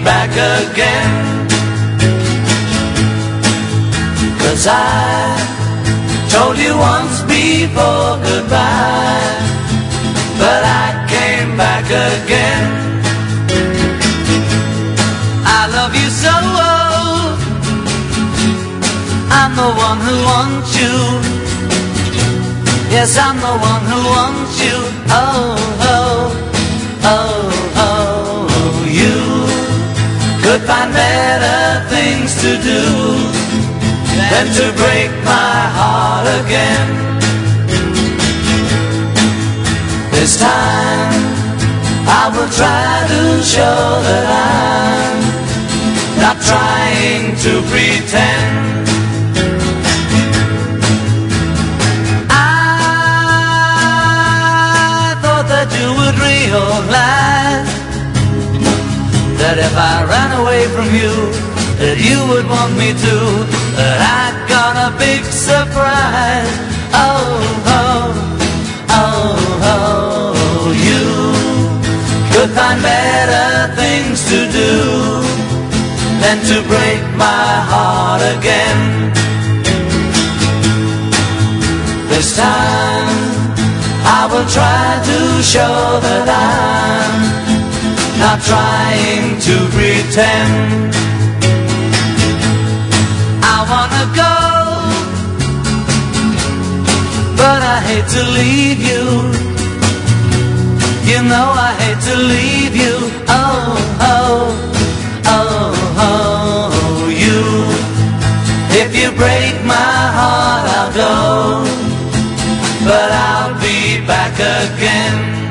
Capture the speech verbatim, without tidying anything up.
back again. 'Cause I told you once before goodbye, but I came back again. I love you so, I'm the one who wants you. Yes, I'm the one who wants you. Oh, oh, oh, oh. You could find better things to do than to break my heart again. This time I will try to show that I'm not trying to pretend. You would realize that if I ran away from you, that you would want me to, that I got a big surprise. Oh, oh, oh, oh, you could find better things to do than to break my heart again. This time I will try to show that I'm not trying to pretend. I wanna go, but I hate to leave you. You know I hate to leave you. Oh, oh, oh, oh, you. If you break my heart, I'll go, but I'll be back again.